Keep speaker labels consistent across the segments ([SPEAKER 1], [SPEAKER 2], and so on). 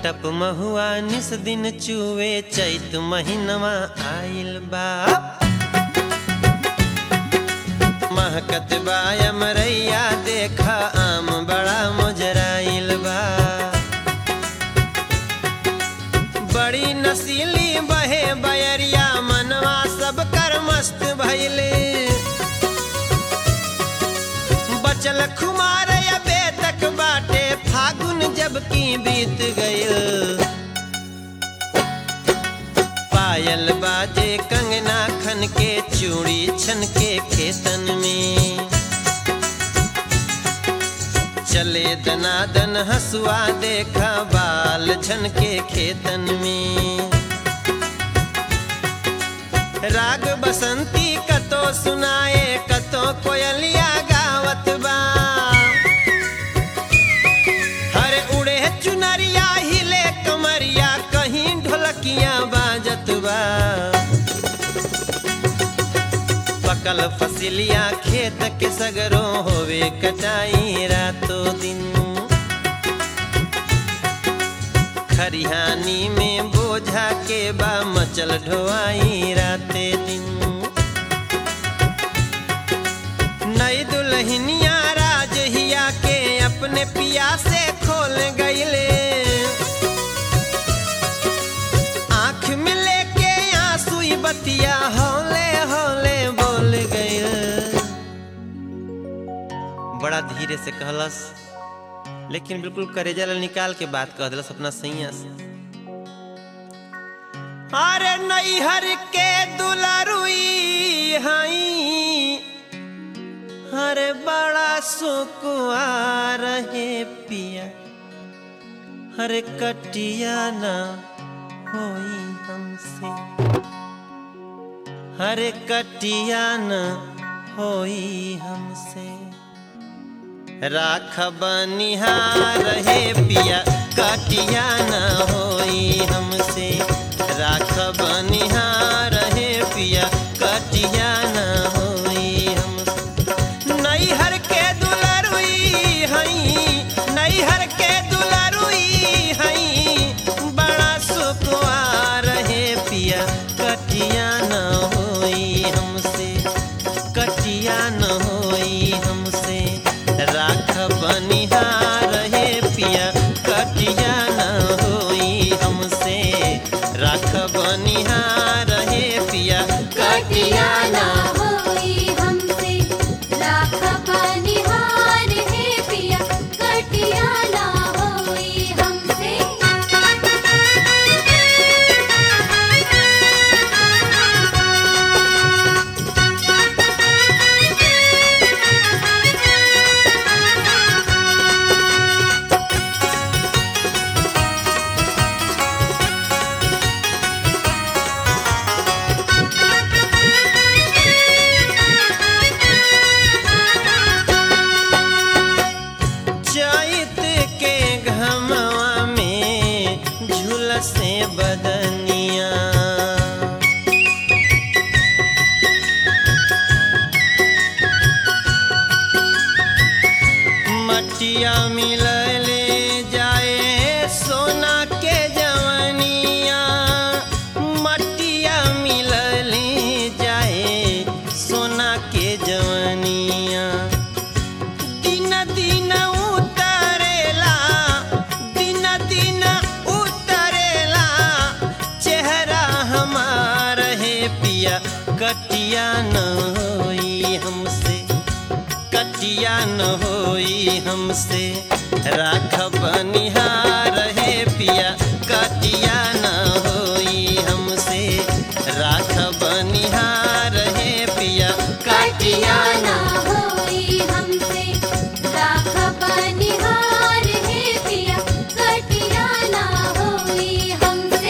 [SPEAKER 1] टप महुआ निस दिन चुए चैत महीनवा आइल बा महकत बा अमरैया देखा आम बड़ा मुजराइल बा बड़ी नसीली बहे बयरिया मनवा सब कर मस्त भइले बचल खुमार अबे तक बाटे फागुन जब की बीत गइल पायल बाजे कंगना खन के चूड़ी छन के खेतन में चले दनादन हसुआ देखा बाल छन के खेतन में राग बसंती कतो सुनाए कतो कोयलिया गावत बा हरे उड़े चुनरिया हिले कमरिया कहीं ढोलकिया बाजत बा पकल फसिलिया खेत के सगरो होवे कटाई रातों दिन खरिहानी में बोझा के बा मचल ढोआई राते दिन नई दुल्हनिया राजहिया के अपने पिया से खोल गईले आँख में लेके आंसू बतिया हौले हौले बोल गई बड़ा धीरे से कहलस लेकिन बिल्कुल करेजा निकाल के बात कह दिलस अपना सैया से अरे नैहर के दुलारुई हई अरे बड़ा सुकुआ रहे पिया अरे कटिया ना होई हमसे अरे कटिया न होई हमसे राख बनिहार रहे पिया कटिया न होई हमसे राख बनिहार रहे पिया कटिया न होई हमसे नैहर के दुलारुई हई नैहर के दुलारुई हई बड़ा सुकुआ रहे पिया कटिया न होई हमसे कटिया न होई हमसे राख बनिहार रहे पिया कटिया न होई हमसे राख बनिहार रहे पिया कटिया न
[SPEAKER 2] होई हमसे राख बनिहार है पिया कटिया ना होई हमसे
[SPEAKER 1] चैत के घमवा में झुलसे बदनिया मटिया मिलले जाए सोना के जवनिया मटिया मिलले जाए सोना के जवनिया दिन दिन उतरेला दिन दिन उतरेला चेहरा हमार है पिया कटिया न होई हमसे कटिया न होई हमसे राख बनिहार है पिया कटिया न होई हमसे राख बनिहार है पिया कटिया न
[SPEAKER 2] होई हमसे राख बनिहार है पिया कटिया ना होई हमसे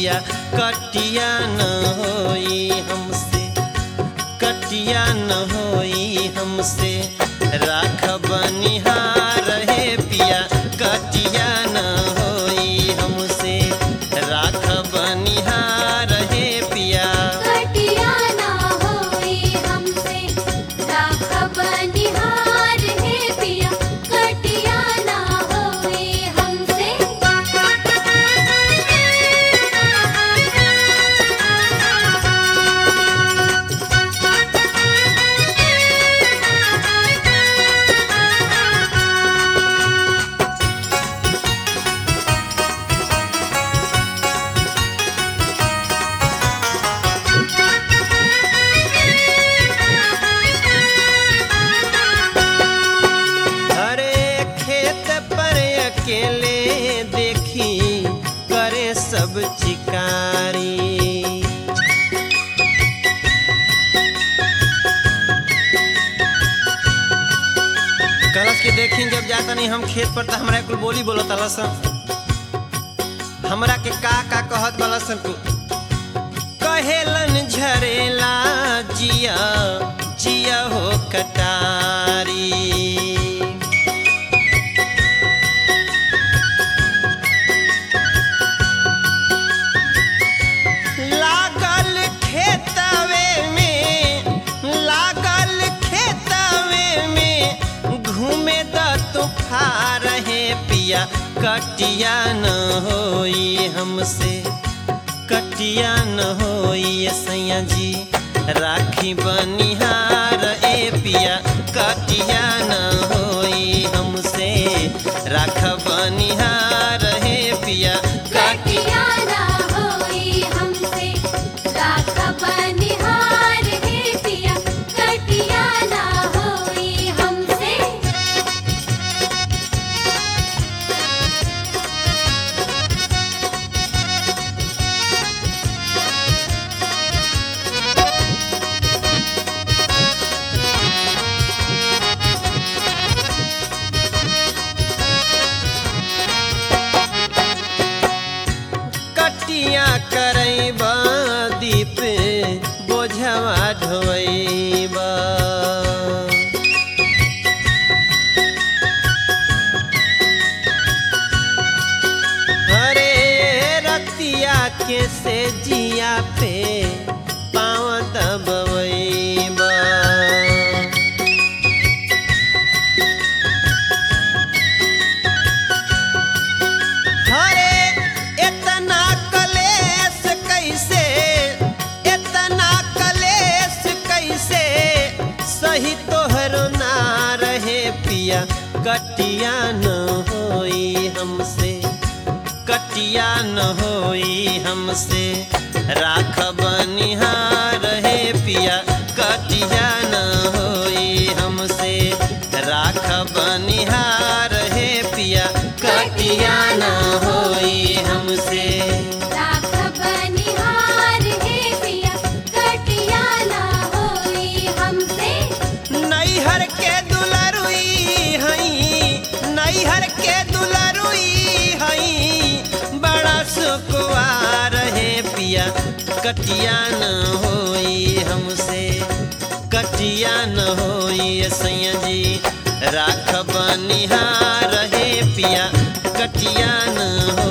[SPEAKER 1] पिया कटिया न होई हमसे, कटिया न होई हमसे राख बनिहार हे पिया कटिया न होई हमसे राख बनिहार हे पिया।
[SPEAKER 2] कटिया ना होई हमसे राख बनिहार हे पिया कटिया ना होई हमसे।
[SPEAKER 1] अरे खेत पर अकेले देखी करे सब चिकारी, कलश के देखी जब जाता नहीं हम खेत पर तो हमरा कुल बोली बोलत लसन, हमरा के का कहत बलसन को कहेलन झरेला जिया जिया हो कटारी। लागल खेतवे में घूमे द तूफार हे पिया कटिया न होई हमसे, कटिया न होई सैया जी राखी बनिहार ए पिया कटिया न होई हमसे राख बनिहार हे पिया
[SPEAKER 2] कटिया ना होई हमसे राख बनिहार हे पिया कटिया ना होई हमसे।
[SPEAKER 1] कटिया करैबा दीप बोझवा ढोइबा, अरे रतिया के से जिया पे पाँव दबैबा। हरे इतना कलेश कैसे, इतना कलेश कैसे सही तोहरो ना रहे पिया कटिया न होई हमसे, कटिया न होई हमसे राख बनिहार हे पिया कटिया न होई हमसे राख बनिहार हे पिया कटिया न होई हमसे।
[SPEAKER 2] राख बनिहार हे पिया कटिया ना होई हमसे।
[SPEAKER 1] नैहर के दुलरुई हई, नैहर के दुलरुई हई बड़ा सुकुवार हे पिया कटिया न होई हमसे, कटिया न होई सैया जी राख बनिहार हे पिया कटिया न हो